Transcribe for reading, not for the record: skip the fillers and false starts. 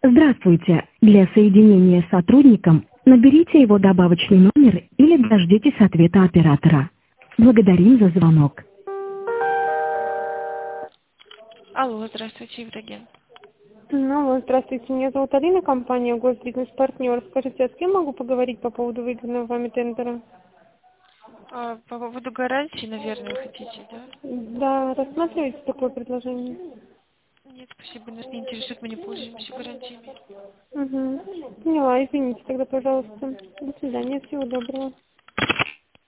Здравствуйте. Для соединения с сотрудником наберите его добавочный номер или дождитесь ответа оператора. Благодарим за звонок. Алло, здравствуйте, Евроген. Ну, вот, здравствуйте, меня зовут Алина, компания Госбизнес-партнер. Скажите, а с кем могу поговорить по поводу выигранного вами тендера? По поводу гарантии, наверное, вы хотите, да? Да, рассматриваете такое предложение? Нет, спасибо, нас не интересует, мы не пользуемся гарантиями. Угу. Поняла, извините тогда, пожалуйста. До свидания, всего доброго.